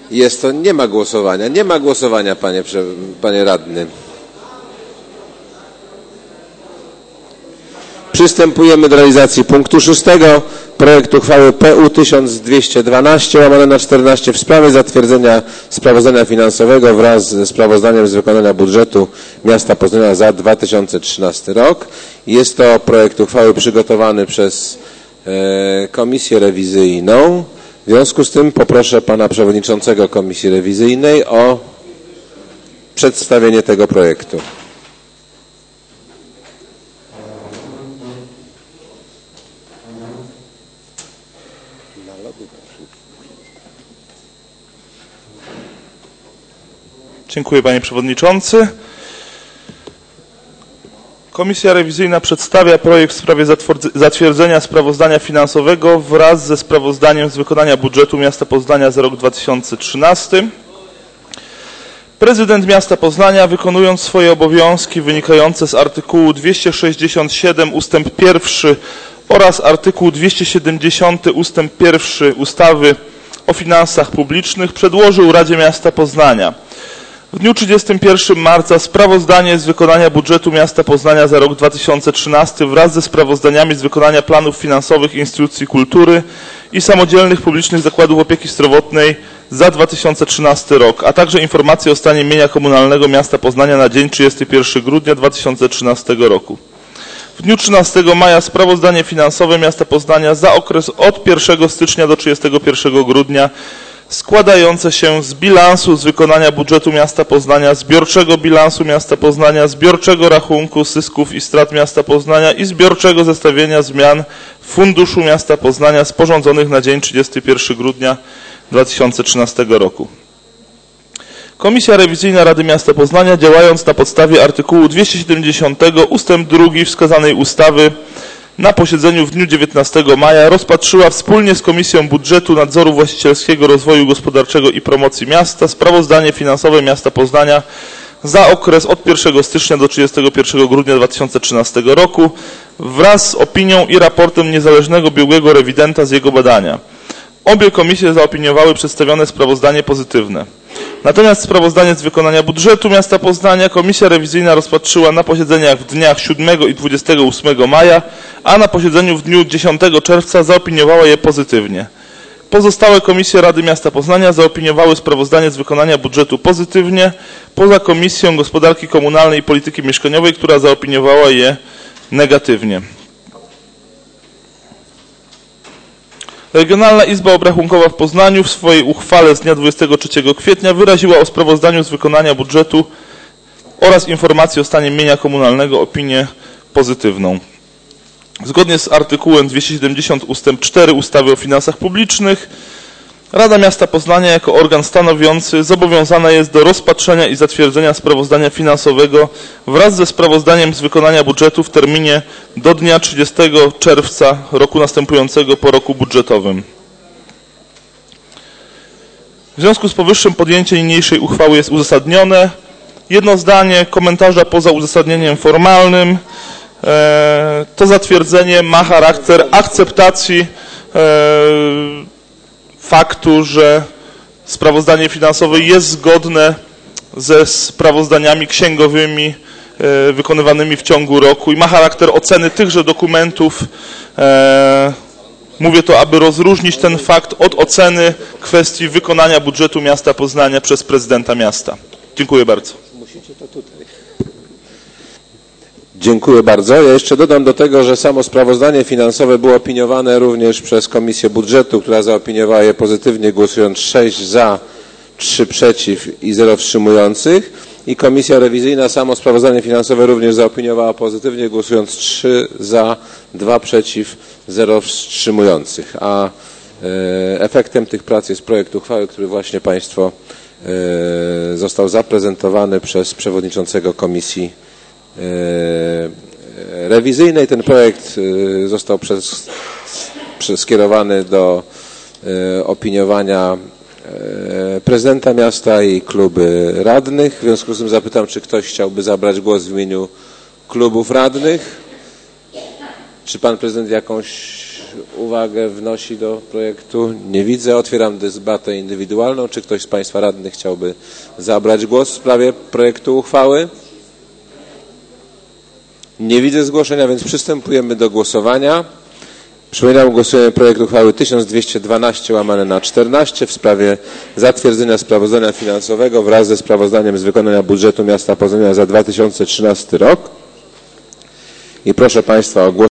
Jest to, nie ma głosowania. Nie ma głosowania, panie radny. Przystępujemy do realizacji punktu 6. Projektu uchwały PU 1212/14 w sprawie zatwierdzenia sprawozdania finansowego wraz ze sprawozdaniem z wykonania budżetu miasta Poznania za 2013 rok. Jest to projekt uchwały przygotowany przez Komisję Rewizyjną. W związku z tym poproszę pana przewodniczącego Komisji Rewizyjnej o przedstawienie tego projektu. Dziękuję, panie przewodniczący. Komisja Rewizyjna przedstawia projekt w sprawie zatwierdzenia sprawozdania finansowego wraz ze sprawozdaniem z wykonania budżetu miasta Poznania za rok 2013. Prezydent miasta Poznania, wykonując swoje obowiązki wynikające z artykułu 267 ustęp 1 oraz artykuł 270 ustęp 1 ustawy o finansach publicznych, przedłożył Radzie Miasta Poznania w dniu 31 marca sprawozdanie z wykonania budżetu miasta Poznania za rok 2013 wraz ze sprawozdaniami z wykonania planów finansowych instytucji kultury i samodzielnych publicznych zakładów opieki zdrowotnej za 2013 rok, a także informacje o stanie mienia komunalnego miasta Poznania na dzień 31 grudnia 2013 roku. W dniu 13 maja sprawozdanie finansowe miasta Poznania za okres od 1 stycznia do 31 grudnia składające się z bilansu z wykonania budżetu miasta Poznania, zbiorczego bilansu miasta Poznania, zbiorczego rachunku zysków i strat miasta Poznania i zbiorczego zestawienia zmian w funduszu miasta Poznania sporządzonych na dzień 31 grudnia 2013 roku. Komisja Rewizyjna Rady Miasta Poznania, działając na podstawie artykułu 270 ustęp 2 wskazanej ustawy, na posiedzeniu w dniu 19 maja rozpatrzyła wspólnie z Komisją Budżetu, Nadzoru Właścicielskiego, Rozwoju Gospodarczego i Promocji Miasta sprawozdanie finansowe miasta Poznania za okres od 1 stycznia do 31 grudnia 2013 roku wraz z opinią i raportem niezależnego biegłego rewidenta z jego badania. Obie komisje zaopiniowały przedstawione sprawozdanie pozytywne. Natomiast sprawozdanie z wykonania budżetu miasta Poznania Komisja Rewizyjna rozpatrzyła na posiedzeniach w dniach 7 i 28 maja, a na posiedzeniu w dniu 10 czerwca zaopiniowała je pozytywnie. Pozostałe komisje Rady Miasta Poznania zaopiniowały sprawozdanie z wykonania budżetu pozytywnie, poza Komisją Gospodarki Komunalnej i Polityki Mieszkaniowej, która zaopiniowała je negatywnie. Regionalna Izba Obrachunkowa w Poznaniu w swojej uchwale z dnia 23 kwietnia wyraziła o sprawozdaniu z wykonania budżetu oraz informacji o stanie mienia komunalnego opinię pozytywną. Zgodnie z artykułem 270 ustęp 4 ustawy o finansach publicznych Rada Miasta Poznania jako organ stanowiący zobowiązana jest do rozpatrzenia i zatwierdzenia sprawozdania finansowego wraz ze sprawozdaniem z wykonania budżetu w terminie do dnia 30 czerwca roku następującego po roku budżetowym. W związku z powyższym podjęcie niniejszej uchwały jest uzasadnione. Jedno zdanie komentarza poza uzasadnieniem formalnym. To zatwierdzenie ma charakter akceptacji faktu, że sprawozdanie finansowe jest zgodne ze sprawozdaniami księgowymi wykonywanymi w ciągu roku i ma charakter oceny tychże dokumentów. Mówię to, aby rozróżnić ten fakt od oceny kwestii wykonania budżetu miasta Poznania przez prezydenta miasta. Dziękuję bardzo. Musicie to tutaj. Dziękuję bardzo. Ja jeszcze dodam do tego, że samo sprawozdanie finansowe było opiniowane również przez Komisję Budżetu, która zaopiniowała je pozytywnie, głosując 6 za, 3 przeciw i 0 wstrzymujących. I Komisja Rewizyjna samo sprawozdanie finansowe również zaopiniowała pozytywnie, głosując 3 za, 2 przeciw, 0 wstrzymujących. A efektem tych prac jest projekt uchwały, który właśnie Państwo został zaprezentowany przez przewodniczącego Komisji Rewizyjnej. Ten projekt został skierowany do opiniowania prezydenta miasta i kluby radnych. W związku z tym zapytam, czy ktoś chciałby zabrać głos w imieniu klubów radnych? Czy pan prezydent jakąś uwagę wnosi do projektu? Nie widzę. Otwieram debatę indywidualną. Czy ktoś z Państwa radnych chciałby zabrać głos w sprawie projektu uchwały? Nie widzę zgłoszenia, więc przystępujemy do głosowania. Przypominam, głosujemy projekt uchwały 1212/14 w sprawie zatwierdzenia sprawozdania finansowego wraz ze sprawozdaniem z wykonania budżetu miasta Poznania za 2013 rok. I proszę Państwa o głos.